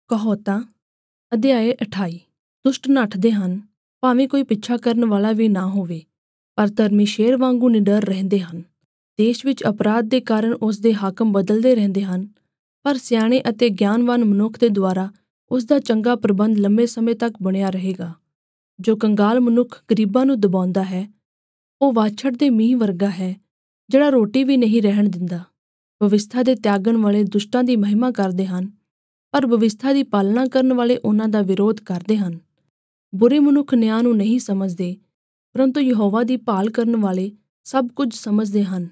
ਕਹਾਵਤਾਂ ਅਧਿਆਇ 28। ਦੁਸ਼ਟ ਨੱਠਦੇ ਹਨ, ਭਾਵੇਂ ਕੋਈ ਪਿੱਛਾ ਕਰਨ ਵਾਲਾ ਵੀ ਨਾ ਹੋਵੇ, ਪਰ ਧਰਮੀ ਸ਼ੇਰ ਵਾਂਗੂ ਨਿਡਰ ਰਹਿੰਦੇ ਹਨ। ਦੇਸ਼ ਵਿੱਚ ਅਪਰਾਧ ਦੇ ਕਾਰਨ ਉਸ ਦੇ ਹਾਕਮ ਬਦਲਦੇ ਰਹਿੰਦੇ ਹਨ, ਪਰ ਸਿਆਣੇ ਅਤੇ ਗਿਆਨਵਾਨ ਮਨੁੱਖ ਦੇ ਦੁਆਰਾ ਉਸ ਦਾ ਚੰਗਾ ਪ੍ਰਬੰਧ ਲੰਮੇ ਸਮੇਂ ਤੱਕ ਬਣਿਆ ਰਹੇਗਾ। ਜੋ ਕੰਗਾਲ ਮਨੁੱਖ ਗਰੀਬਾਂ ਨੂੰ ਦਬਾਉਂਦਾ ਹੈ, ਉਹ ਵਾਛੜ ਦੇ ਮੀਂਹ ਵਰਗਾ ਹੈ, ਜਿਹੜਾ ਰੋਟੀ ਵੀ ਨਹੀਂ ਰਹਿਣ ਦਿੰਦਾ। ਵਿਵਸਥਾ ਦੇ ਤਿਆਗਣ ਵਾਲੇ ਦੁਸ਼ਟਾਂ ਦੀ ਮਹਿਮਾ ਕਰਦੇ ਹਨ, ਪਰ ਵਿਵਸਥਾ ਦੀ ਪਾਲਣਾ ਕਰਨ ਵਾਲੇ ਉਹਨਾਂ ਦਾ ਵਿਰੋਧ ਕਰਦੇ ਹਨ। ਬੁਰੇ ਮਨੁੱਖ ਨਿਆਂ ਨੂੰ ਨਹੀਂ ਸਮਝਦੇ, ਪਰੰਤੂ ਯਹੋਵਾ ਦੀ ਭਾਲ ਕਰਨ ਵਾਲੇ ਸਭ ਕੁਝ ਸਮਝਦੇ ਹਨ।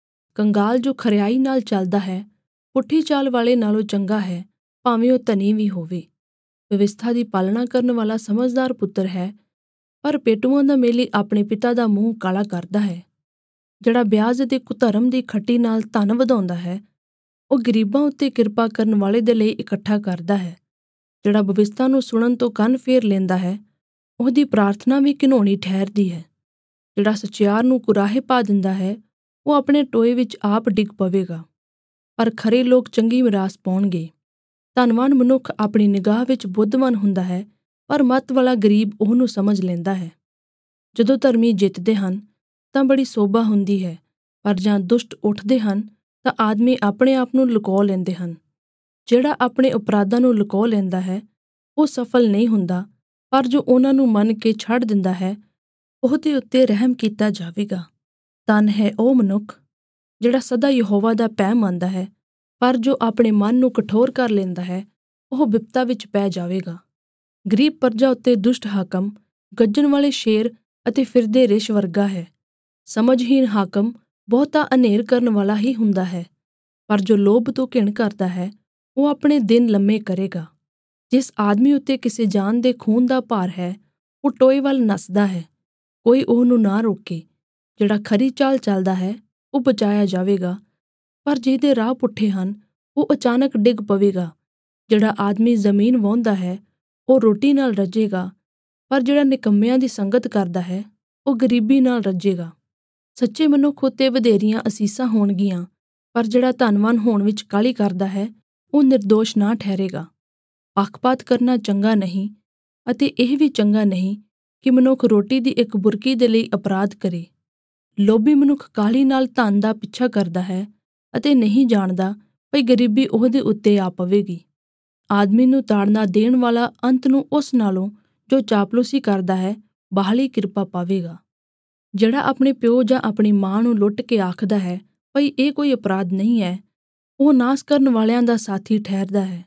ਕੰਗਾਲ ਜੋ ਖਰਿਆਈ ਨਾਲ ਚੱਲਦਾ ਹੈ, ਪੁੱਠੀ ਚਾਲ ਵਾਲੇ ਨਾਲੋਂ ਚੰਗਾ ਹੈ, ਭਾਵੇਂ ਉਹ ਧਨੀ ਵੀ ਹੋਵੇ। ਵਿਵਸਥਾ ਦੀ ਪਾਲਣਾ ਕਰਨ ਵਾਲਾ ਸਮਝਦਾਰ ਪੁੱਤਰ ਹੈ, ਪਰ ਪੇਟੂਆਂ ਦਾ ਮੇਲੀ ਆਪਣੇ ਪਿਤਾ ਦਾ ਮੂੰਹ ਕਾਲਾ ਕਰਦਾ ਹੈ। ਜਿਹੜਾ ਵਿਆਜ ਅਤੇ ਕੁਧਰਮ ਦੀ ਖੱਟੀ ਨਾਲ ਧਨ ਵਧਾਉਂਦਾ ਹੈ, ਉਹ ਗਰੀਬਾਂ ਉੱਤੇ ਕਿਰਪਾ ਕਰਨ ਵਾਲੇ ਦੇ ਲਈ ਇਕੱਠਾ ਕਰਦਾ ਹੈ। ਜਿਹੜਾ ਵਿਵਸਥਾ ਨੂੰ ਸੁਣਨ ਤੋਂ ਕੰਨ ਫੇਰ ਲੈਂਦਾ ਹੈ, ਉਹਦੀ ਪ੍ਰਾਰਥਨਾ ਵੀ ਘਿਨਾਉਣੀ ਠਹਿਰਦੀ ਹੈ। ਜਿਹੜਾ ਸਚਿਆਰ ਨੂੰ ਕੁਰਾਹੇ ਪਾ ਦਿੰਦਾ ਹੈ, ਉਹ ਆਪਣੇ ਟੋਏ ਵਿੱਚ ਆਪ ਡਿੱਗ ਪਵੇਗਾ, ਪਰ ਖਰੇ ਲੋਕ ਚੰਗੀ ਮਿਰਾਸ ਪਾਉਣਗੇ। ਧਨਵਾਨ ਮਨੁੱਖ ਆਪਣੀ ਨਿਗਾਹ ਵਿੱਚ ਬੁੱਧਵਾਨ ਹੁੰਦਾ ਹੈ, ਪਰ ਮੱਤ ਵਾਲਾ ਗਰੀਬ ਉਹਨੂੰ ਸਮਝ ਲੈਂਦਾ ਹੈ। ਜਦੋਂ ਧਰਮੀ ਜਿੱਤਦੇ ਹਨ ਤਾਂ ਬੜੀ ਸੋਭਾ ਹੁੰਦੀ ਹੈ, ਪਰ ਜਾਂ ਦੁਸ਼ਟ ਉੱਠਦੇ ਹਨ ਤਾਂ ਆਦਮੀ ਆਪਣੇ ਆਪ ਨੂੰ ਲੁਕੋ ਲੈਂਦੇ ਹਨ। ਜਿਹੜਾ ਆਪਣੇ ਅਪਰਾਧਾਂ ਨੂੰ ਲੁਕੋ ਲੈਂਦਾ ਹੈ, ਉਹ ਸਫਲ ਨਹੀਂ ਹੁੰਦਾ, ਪਰ ਜੋ ਉਹਨਾਂ ਨੂੰ ਮੰਨ ਕੇ ਛੱਡ ਦਿੰਦਾ ਹੈ, ਉਹਦੇ ਉੱਤੇ ਰਹਿਮ ਕੀਤਾ ਜਾਵੇਗਾ। ਧਨ ਹੈ ਉਹ ਮਨੁੱਖ ਜਿਹੜਾ ਸਦਾ ਯਹੋਵਾ ਦਾ ਭੈ ਮੰਨਦਾ ਹੈ, ਪਰ ਜੋ ਆਪਣੇ ਮਨ ਨੂੰ ਕਠੋਰ ਕਰ ਲੈਂਦਾ ਹੈ, ਉਹ ਬਿਪਤਾ ਵਿੱਚ ਪੈ ਜਾਵੇਗਾ। ਗਰੀਬ ਪਰਜਾ ਉੱਤੇ ਦੁਸ਼ਟ ਹਾਕਮ ਗੱਜਣ ਵਾਲੇ ਸ਼ੇਰ ਅਤੇ ਫਿਰਦੇ ਰਿਛ ਵਰਗਾ ਹੈ। ਸਮਝਹੀਣ ਹਾਕਮ ਬਹੁਤਾ ਹਨੇਰ ਕਰਨ ਵਾਲਾ ਹੀ ਹੁੰਦਾ ਹੈ, ਪਰ ਜੋ ਲੋਭ ਤੋਂ ਘਿਣ ਕਰਦਾ ਹੈ, ਉਹ ਆਪਣੇ ਦਿਨ ਲੰਮੇ ਕਰੇਗਾ। ਜਿਸ ਆਦਮੀ ਉੱਤੇ ਕਿਸੇ ਜਾਨ ਦੇ ਖੂਨ ਦਾ ਭਾਰ ਹੈ, ਉਹ ਟੋਏ ਵੱਲ ਨੱਸਦਾ ਹੈ, ਕੋਈ ਉਹਨੂੰ ਨਾ ਰੋਕੇ। ਜਿਹੜਾ ਖਰੀ ਚਾਲ ਚੱਲਦਾ ਹੈ, ਉਹ ਬਚਾਇਆ ਜਾਵੇਗਾ, ਪਰ ਜਿਹਦੇ ਰਾਹ ਪੁੱਠੇ ਹਨ, ਉਹ ਅਚਾਨਕ ਡਿੱਗ ਪਵੇਗਾ। ਜਿਹੜਾ ਆਦਮੀ ਜ਼ਮੀਨ ਵਾਹੁੰਦਾ ਹੈ, ਉਹ ਰੋਟੀ ਨਾਲ ਰੱਜੇਗਾ, ਪਰ ਜਿਹੜਾ ਨਿਕੰਮਿਆਂ ਦੀ ਸੰਗਤ ਕਰਦਾ ਹੈ, ਉਹ ਗਰੀਬੀ ਨਾਲ ਰੱਜੇਗਾ। ਸੱਚੇ ਮਨੁੱਖ ਉੱਤੇ ਵਧੇਰੀਆਂ ਅਸੀਸਾਂ ਹੋਣਗੀਆਂ, ਪਰ ਜਿਹੜਾ ਧਨਵਾਨ ਹੋਣ ਵਿੱਚ ਕਾਹਲੀ ਕਰਦਾ ਹੈ, ਉਹ ਨਿਰਦੋਸ਼ ਨਾ ਠਹਿਰੇਗਾ। ਪੱਖਪਾਤ ਕਰਨਾ ਚੰਗਾ ਨਹੀਂ, ਅਤੇ ਇਹ ਵੀ ਚੰਗਾ ਨਹੀਂ ਕਿ ਮਨੁੱਖ ਰੋਟੀ ਦੀ ਇੱਕ ਬੁਰਕੀ ਦੇ ਲਈ ਅਪਰਾਧ ਕਰੇ। ਲੋਭੀ ਮਨੁੱਖ ਕਾਹਲੀ ਨਾਲ ਧਨ ਦਾ ਪਿੱਛਾ ਕਰਦਾ ਹੈ ਅਤੇ ਨਹੀਂ ਜਾਣਦਾ ਭਈ ਗਰੀਬੀ ਉਹਦੇ ਉੱਤੇ ਆ ਪਵੇਗੀ। ਆਦਮੀ ਨੂੰ ਤਾੜਨਾ ਦੇਣ ਵਾਲਾ ਅੰਤ ਨੂੰ ਉਸ ਨਾਲੋਂ ਜੋ ਚਾਪਲੂਸੀ ਕਰਦਾ ਹੈ ਬਾਹਲੀ ਕਿਰਪਾ ਪਾਵੇਗਾ। ਜਿਹੜਾ ਆਪਣੇ ਪਿਓ ਜਾਂ ਆਪਣੀ ਮਾਂ ਨੂੰ ਲੁੱਟ ਕੇ ਆਖਦਾ ਹੈ ਭਈ ਇਹ ਕੋਈ ਅਪਰਾਧ ਨਹੀਂ ਹੈ, ਉਹ ਨਾਸ ਕਰਨ ਵਾਲਿਆਂ ਦਾ ਸਾਥੀ ਠਹਿਰਦਾ ਹੈ।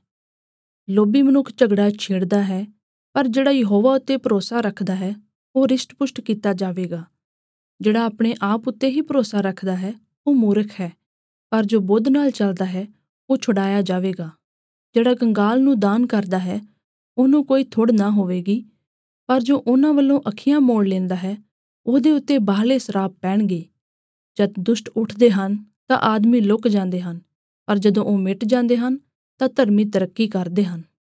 ਲੋਭੀ ਮਨੁੱਖ ਝਗੜਾ ਛੇੜਦਾ ਹੈ, ਪਰ ਜਿਹੜਾ ਯਹੋਵਾ ਉੱਤੇ ਭਰੋਸਾ ਰੱਖਦਾ ਹੈ, ਉਹ ਰਿਸ਼ਟ-ਪੁਸ਼ਟ ਕੀਤਾ ਜਾਵੇਗਾ। ਜਿਹੜਾ ਆਪਣੇ ਆਪ ਉੱਤੇ ਹੀ ਭਰੋਸਾ ਰੱਖਦਾ ਹੈ, ਉਹ ਮੂਰਖ ਹੈ, ਪਰ ਜੋ ਬੁੱਧ ਨਾਲ ਚੱਲਦਾ ਹੈ, ਉਹ ਛੁਡਾਇਆ ਜਾਵੇਗਾ। ਜਿਹੜਾ ਕੰਗਾਲ ਨੂੰ ਦਾਨ ਕਰਦਾ ਹੈ, ਉਹਨੂੰ ਕੋਈ ਥੁੜ ਨਾ ਹੋਵੇਗੀ, ਪਰ ਜੋ ਉਹਨਾਂ ਵੱਲੋਂ ਅੱਖੀਆਂ ਮੋੜ ਲੈਂਦਾ ਹੈ, ਉਹਦੇ ਉੱਤੇ ਬਾਹਲੇ ਸਰਾਪ ਪੈਣਗੇ। ਜਦ ਦੁਸ਼ਟ ਉੱਠਦੇ ਹਨ ਤਾਂ ਆਦਮੀ ਲੁਕ ਜਾਂਦੇ ਹਨ, ਪਰ ਜਦੋਂ ਉਹ ਮਿਟ ਜਾਂਦੇ ਹਨ ਤਾਂ ਧਰਮੀ ਤਰੱਕੀ ਕਰਦੇ ਹਨ।